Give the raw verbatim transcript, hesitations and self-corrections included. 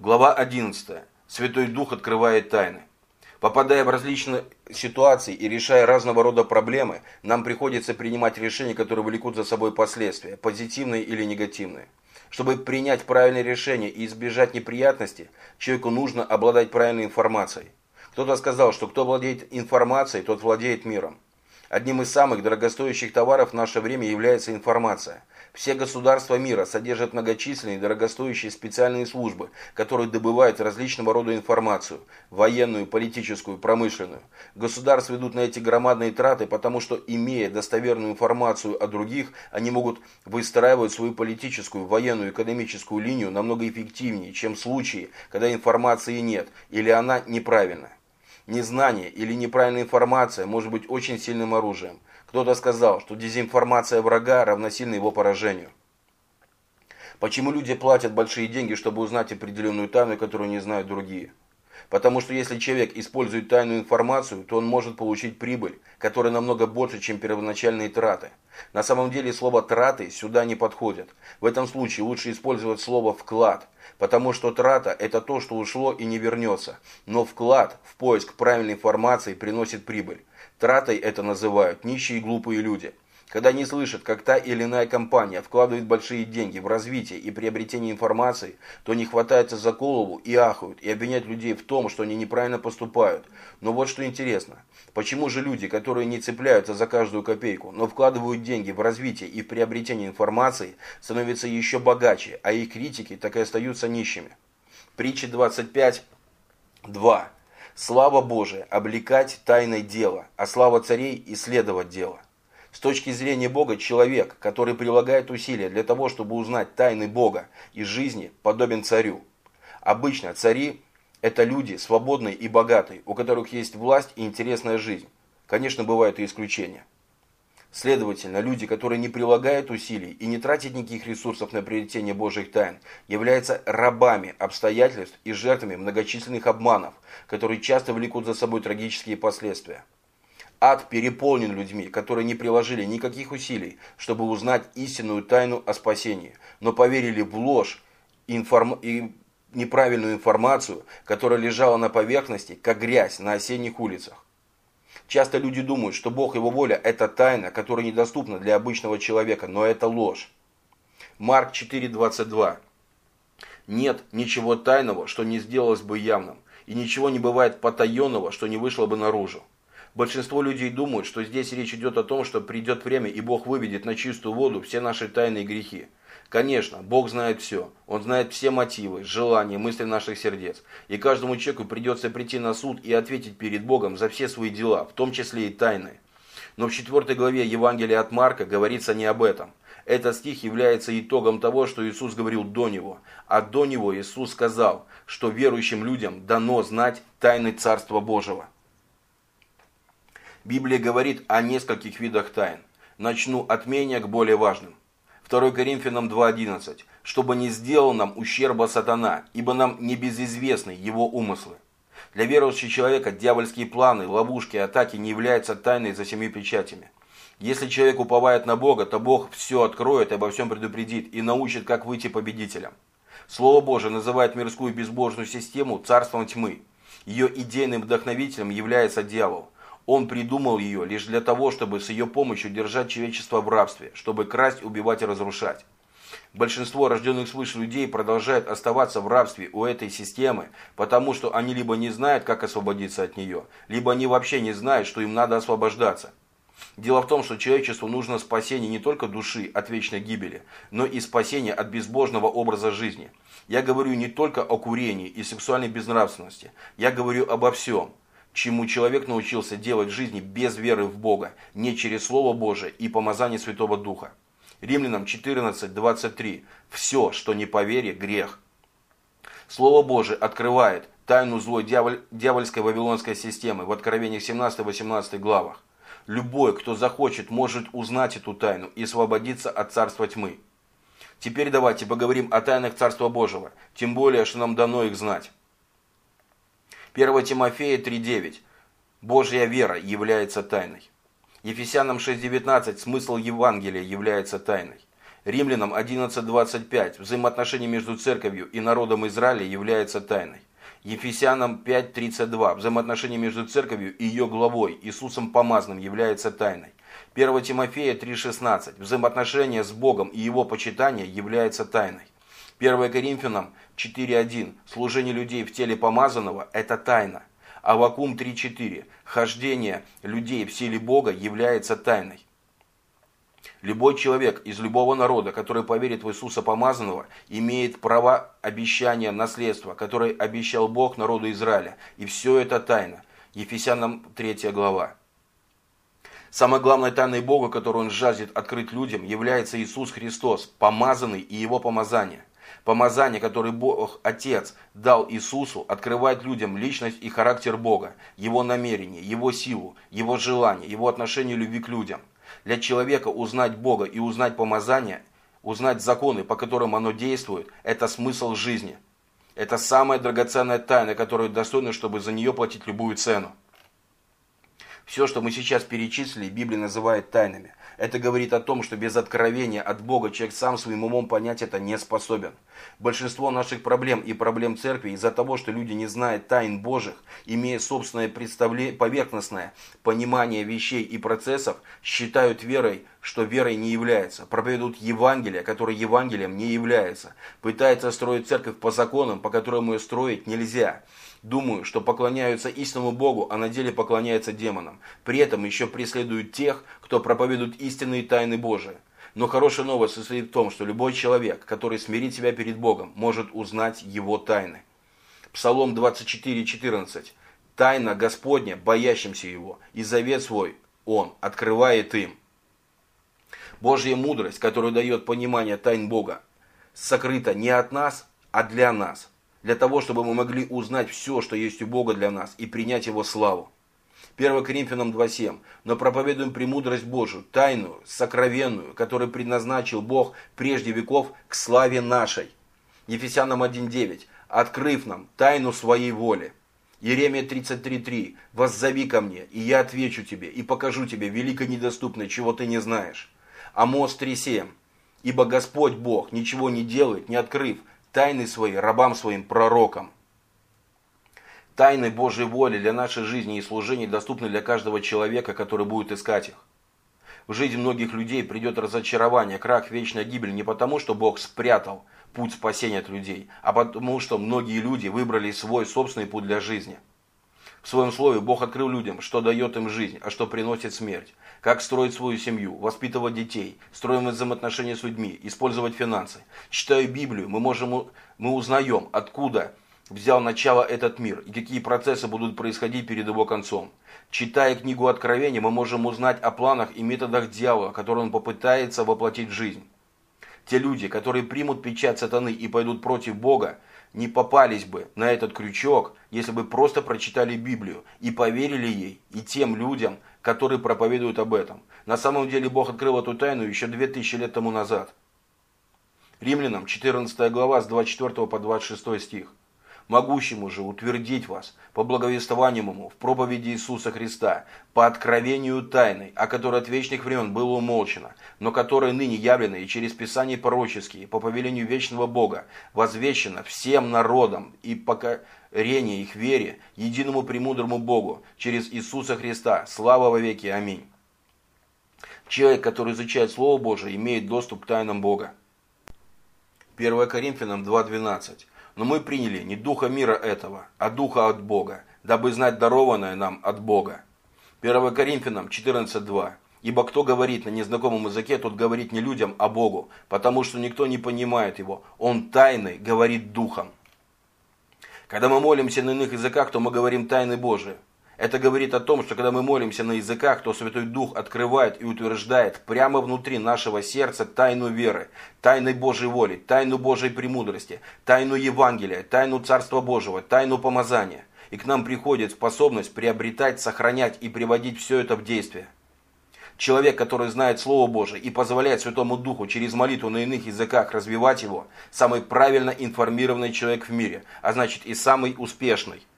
Глава одиннадцатая. Святой Дух открывает тайны. Попадая в различные ситуации и решая разного рода проблемы, нам приходится принимать решения, которые влекут за собой последствия, позитивные или негативные. Чтобы принять правильное решение и избежать неприятностей, человеку нужно обладать правильной информацией. Кто-то сказал, что кто владеет информацией, тот владеет миром. Одним из самых дорогостоящих товаров в наше время является информация. Все государства мира содержат многочисленные дорогостоящие специальные службы, которые добывают различного рода информацию – военную, политическую, промышленную. Государства ведут на эти громадные траты, потому что, имея достоверную информацию о других, они могут выстраивать свою политическую, военную, экономическую линию намного эффективнее, чем в случае, когда информации нет или она неправильная. Незнание или неправильная информация может быть очень сильным оружием. Кто-то сказал, что дезинформация врага равносильна его поражению. Почему люди платят большие деньги, чтобы узнать определенную тайну, которую не знают другие? Потому что если человек использует тайную информацию, то он может получить прибыль, которая намного больше, чем первоначальные траты. На самом деле слово «траты» сюда не подходит. В этом случае лучше использовать слово «вклад», потому что трата – это то, что ушло и не вернется. Но вклад в поиск правильной информации приносит прибыль. Тратой это называют нищие и глупые люди. Когда они слышат, как та или иная компания вкладывает большие деньги в развитие и приобретение информации, то они хватаются за голову и ахают, и обвиняют людей в том, что они неправильно поступают. Но вот что интересно. Почему же люди, которые не цепляются за каждую копейку, но вкладывают деньги в развитие и в приобретение информации, становятся еще богаче, а их критики так и остаются нищими? Притча двадцать пять, два. Слава Божия облекать тайное дело, а слава царей исследовать дело. С точки зрения Бога, человек, который прилагает усилия для того, чтобы узнать тайны Бога из жизни, подобен царю. Обычно цари – это люди свободные и богатые, у которых есть власть и интересная жизнь. Конечно, бывают и исключения. Следовательно, люди, которые не прилагают усилий и не тратят никаких ресурсов на приобретение Божьих тайн, являются рабами обстоятельств и жертвами многочисленных обманов, которые часто влекут за собой трагические последствия. Ад переполнен людьми, которые не приложили никаких усилий, чтобы узнать истинную тайну о спасении, но поверили в ложь информ... и неправильную информацию, которая лежала на поверхности, как грязь на осенних улицах. Часто люди думают, что Бог и Его воля – это тайна, которая недоступна для обычного человека, но это ложь. Марк четыре, двадцать два. Нет ничего тайного, что не сделалось бы явным, и ничего не бывает потаенного, что не вышло бы наружу. Большинство людей думают, что здесь речь идет о том, что придет время, и Бог выведет на чистую воду все наши тайные грехи. Конечно, Бог знает все. Он знает все мотивы, желания, мысли наших сердец. И каждому человеку придется прийти на суд и ответить перед Богом за все свои дела, в том числе и тайные. Но в четвёртой главе Евангелия от Марка говорится не об этом. Этот стих является итогом того, что Иисус говорил до него. А до него Иисус сказал, что верующим людям дано знать тайны Царства Божьего. Библия говорит о нескольких видах тайн. Начну от менее к более важным. второе Коринфянам два, одиннадцать. «Чтобы не сделал нам ущерба сатана, ибо нам не безизвестны его умыслы». Для верующего человека дьявольские планы, ловушки, атаки не являются тайной за семью печатями. Если человек уповает на Бога, то Бог все откроет и обо всем предупредит и научит, как выйти победителем. Слово Божие называет мирскую безбожную систему царством тьмы. Ее идейным вдохновителем является дьявол. Он придумал ее лишь для того, чтобы с ее помощью держать человечество в рабстве, чтобы красть, убивать и разрушать. Большинство рожденных свыше людей продолжают оставаться в рабстве у этой системы, потому что они либо не знают, как освободиться от нее, либо они вообще не знают, что им надо освобождаться. Дело в том, что человечеству нужно спасение не только души от вечной гибели, но и спасение от безбожного образа жизни. Я говорю не только о курении и сексуальной безнравственности, я говорю обо всем, чему человек научился делать в жизни без веры в Бога, не через Слово Божие и помазание Святого Духа. Римлянам четырнадцать, двадцать три. Все, что не по вере, грех. Слово Божие открывает тайну злой дьяволь, дьявольской вавилонской системы в Откровениях семнадцатой-восемнадцатой главах. Любой, кто захочет, может узнать эту тайну и освободиться от царства тьмы. Теперь давайте поговорим о тайнах Царства Божьего, тем более, что нам дано их знать. первое Тимофея три, девять. Божья вера является тайной. Ефесянам шесть, девятнадцать. Смысл Евангелия является тайной. Римлянам одиннадцать двадцать пять. Взаимоотношения между церковью и народом Израиля являются тайной. Ефесянам пять тридцать два. Взаимоотношения между церковью и ее главой, Иисусом Помазанным, являются тайной. первое Тимофея три шестнадцать. Взаимоотношения с Богом и Его почитание является тайной. первое Коринфянам четыре один. Служение людей в теле помазанного – это тайна. Аввакум три четыре. Хождение людей в силе Бога является тайной. Любой человек из любого народа, который поверит в Иисуса Помазанного, имеет право обещания наследства, которое обещал Бог народу Израиля. И все это тайна. Ефесянам третья глава. Самой главной тайной Бога, которую Он жаждет открыть людям, является Иисус Христос, помазанный и Его помазание. Помазание, которое Бог Отец дал Иисусу, открывает людям личность и характер Бога, Его намерение, Его силу, Его желание, Его отношение любви к людям. Для человека узнать Бога и узнать помазание, узнать законы, по которым оно действует, это смысл жизни. Это самая драгоценная тайна, которая достойна, чтобы за нее платить любую цену. Все, что мы сейчас перечислили, Библия называет тайнами. Это говорит о том, что без откровения от Бога человек сам своим умом понять это не способен. Большинство наших проблем и проблем церкви из-за того, что люди не знают тайн Божьих, имея собственное представление, поверхностное понимание вещей и процессов, считают верой, что верой не является. Проповедуют Евангелие, которое Евангелием не является. Пытаются строить церковь по законам, по которым ее строить нельзя. Думаю, что поклоняются истинному Богу, а на деле поклоняются демонам. При этом еще преследуют тех, кто проповедует истинные тайны Божии. Но хорошая новость состоит в том, что любой человек, который смирит себя перед Богом, может узнать Его тайны. Псалом двадцать четыре четырнадцать. Тайна Господня, боящимся Его, и завет свой Он открывает им. Божья мудрость, которая дает понимание тайн Бога, сокрыта не от нас, а для нас. Для того, чтобы мы могли узнать все, что есть у Бога для нас, и принять Его славу. первое Коринфянам два семь. Но проповедуем премудрость Божию, тайную, сокровенную, которую предназначил Бог прежде веков к славе нашей. Ефесянам один девять. Открыв нам тайну своей воли. Иеремия тридцать три три. Воззови ко мне, и я отвечу тебе, и покажу тебе велико недоступное, чего ты не знаешь. Амос три семь. Ибо Господь Бог ничего не делает, не открыв тайны свои рабам своим пророкам. Тайны Божьей воли для нашей жизни и служения доступны для каждого человека, который будет искать их. В жизнь многих людей придет разочарование, крах, вечная гибель не потому, что Бог спрятал путь спасения от людей, а потому, что многие люди выбрали свой собственный путь для жизни. В своем слове Бог открыл людям, что дает им жизнь, а что приносит смерть. Как строить свою семью, воспитывать детей, строить взаимоотношения с людьми, использовать финансы. Читая Библию, мы, можем, мы узнаем, откуда взял начало этот мир и какие процессы будут происходить перед его концом. Читая книгу Откровения, мы можем узнать о планах и методах дьявола, которые он попытается воплотить в жизнь. Те люди, которые примут печать сатаны и пойдут против Бога, не попались бы на этот крючок, если бы просто прочитали Библию и поверили ей и тем людям, которые проповедуют об этом. На самом деле Бог открыл эту тайну еще две тысячи лет тому назад. Римлянам четырнадцатая глава с двадцать четвёртого по двадцать шестой стих. Могущему же утвердить вас по благовествованию ему в проповеди Иисуса Христа, по откровению тайны, о которой от вечных времен было умолчено, но которая ныне явлена и через Писания пророческие, по повелению вечного Бога, возвещена всем народам и покорение их вере, единому премудрому Богу, через Иисуса Христа, слава во веки. Аминь. Человек, который изучает Слово Божие, имеет доступ к тайнам Бога. первое Коринфянам два двенадцать. Но мы приняли не духа мира этого, а духа от Бога, дабы знать дарованное нам от Бога. первое Коринфянам четырнадцать два. Ибо кто говорит на незнакомом языке, тот говорит не людям, а Богу, потому что никто не понимает его. Он тайный говорит духом. Когда мы молимся на иных языках, то мы говорим тайны Божии. Это говорит о том, что когда мы молимся на языках, то Святой Дух открывает и утверждает прямо внутри нашего сердца тайну веры, тайны Божьей воли, тайну Божьей премудрости, тайну Евангелия, тайну Царства Божьего, тайну помазания. И к нам приходит способность приобретать, сохранять и приводить все это в действие. Человек, который знает Слово Божие и позволяет Святому Духу через молитву на иных языках развивать его, самый правильно информированный человек в мире, а значит и самый успешный.